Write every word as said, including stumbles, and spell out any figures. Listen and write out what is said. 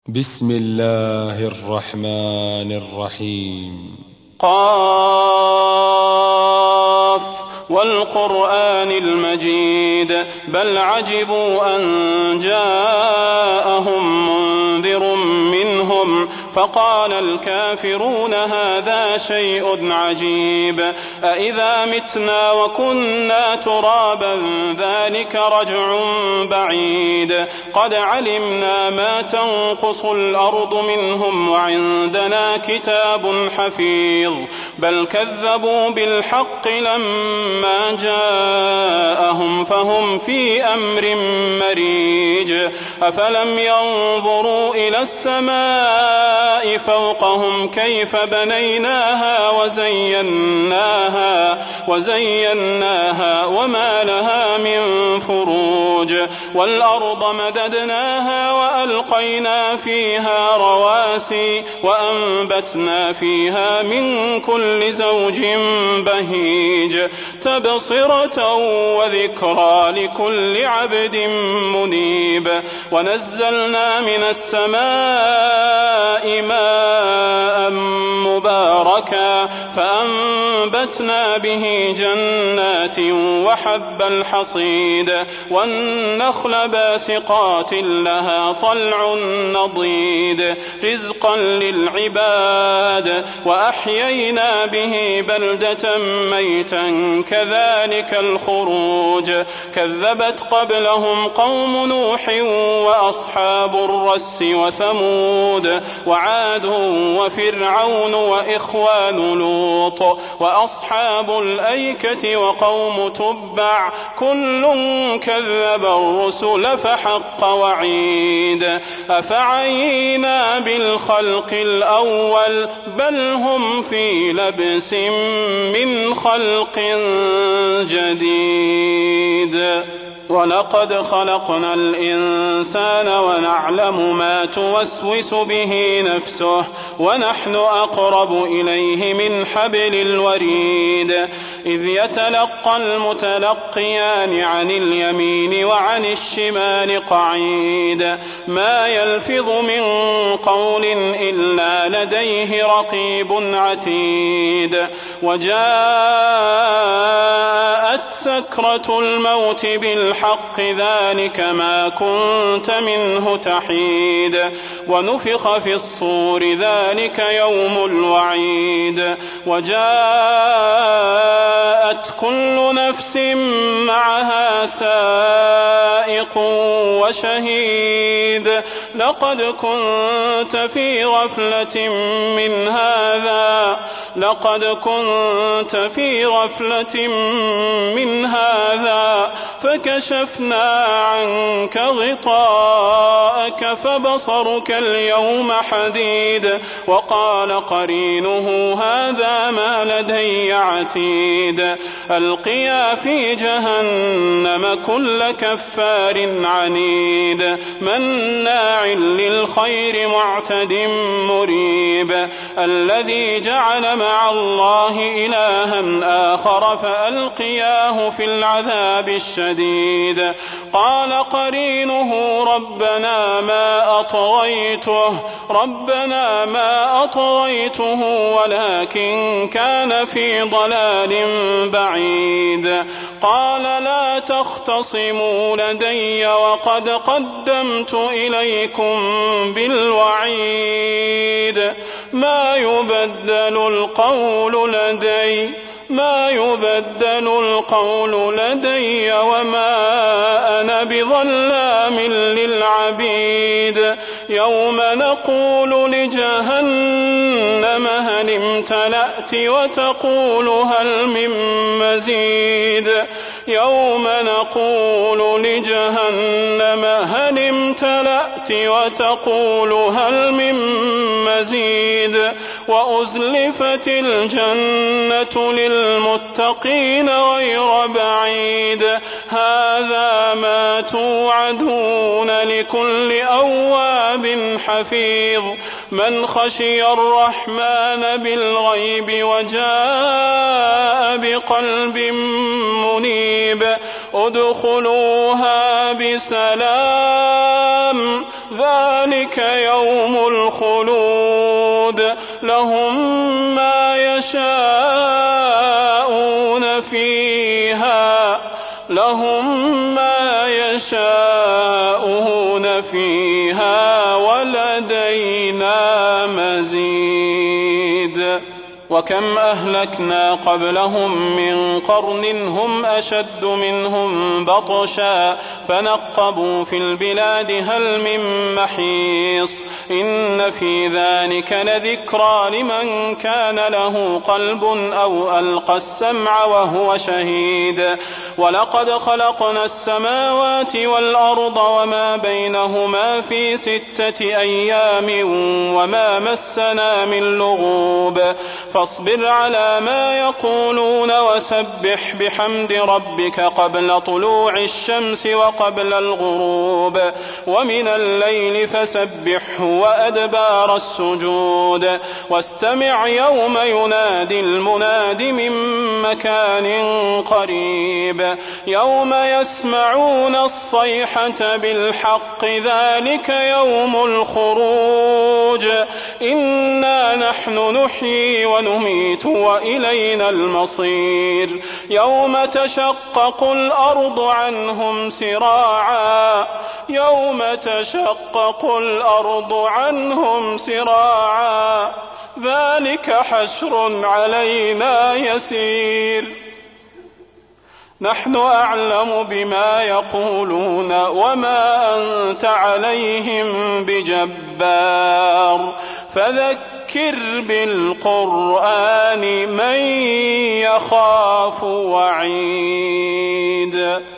بسم الله الرحمن الرحيم. قاف والقرآن المجيد بل عجبوا أن جاءهم منذر منهم فقال الكافرون هذا شيء عجيب أإذا متنا وكنا ترابا ذلك رجع بعيد قد علمنا ما تنقص الأرض منهم وعندنا كتاب حفيظ بل كذبوا بالحق لما جاءهم فهم في أمر مريج أفلم ينظروا إلى السماء فوقهم كيف بنيناها وزيناها وزيناها وما لها من فروج والأرض مددناها وألقينا فيها رواسي وأنبتنا فيها من كل زوج بهيج تبصرة وذكرى لكل عبد منيب ونزلنا من السماء ماء مباركا فأنبتنا به جنات وحب الحصيد والنخل باسقات لها طلع نضيد رزقا للعباد وأحيينا به بلدة ميتا كذلك الخروج كذبت قبلهم قوم نوح وأصحاب الرس وثمود وعاد وفرعون وإخوان لوط وأصحاب الأيكة وقوم تبع كل كذب الرسل فحق وعيد أفعينا بالخلق الأول بل هم في لبس من خلق جديد ولقد خلقنا الإنسان ونعلم ما توسوس به نفسه ونحن أقرب إليه من حبل الوريد إذ يتلقى المتلقيان عن اليمين وعن الشمال قعيد ما يلفظ من قول إلا لديه رقيب عتيد وجاءت سكرة الموت بالحق ذلك ما كنت منه تحيد ونفخ في الصور ذلك يوم الوعيد وجاءت كل نفس معها سائق وشهيد لقد كنت في غفلة من هذا لقد كنت في غفلة من هذا فكشفنا عنك غطاءك فبصرك اليوم حديد وقال قرينه هذا ما لدي عتيد ألقيا في جهنم كل كفار عنيد مناع للخير معتد مريب الذي جعل مع الله إلها آخر فألقياه في العذاب الشديد قال قرينه ربنا ما أطغيته ربنا ما أطغيته ولكن كان في ضلال بعيد قال لا تختصموا لدي وقد قدمت إليكم بالوعيد ما يبدل القول لدي ما يبدل القول لدي وما أنا بظلام للعبيد يوم نقول لجهنم هل امتلأت وتقول هل من مزيد يوم نقول لجهنم هل امتلأت وتقول هل من مزيد وأزلفت الجنة للمتقين غير بعيد هذا ما توعدون لكل أواب حفيظ من خشي الرحمن بالغيب وجاء بقلب منيب ادخلوها بسلام ذلك يوم الخلود لهم ما يشاءون فيها لهم ما يشاءون فيها ولدينا مزيد. وكم أهلكنا قبلهم من قرن هم أشد منهم بطشا فنقبوا في البلاد هل من محيص إن في ذلك لذكرى لمن كان له قلب أو ألقى السمع وهو شهيد. ولقد خلقنا السماوات والأرض وما بينهما في ستة أيام وما مسنا من لغوب فاصبر على ما يقولون وسبح بحمد ربك قبل طلوع الشمس وقبل الغروب ومن الليل فسبحه وأدبار السجود واستمع يوم ينادي المناد من مكان قريب يوم يسمعون الصيحة بالحق ذلك يوم الخروج إنا نحن نحيي ونميت وإلينا المصير يوم تشقق الأرض عنهم سراعا يوم تشقق الأرض عنهم سراعا ذلك حشر علينا يسير نحن أعلم بما يقولون وما أنت عليهم بجبار فذكر بالقرآن من يخاف وعيد.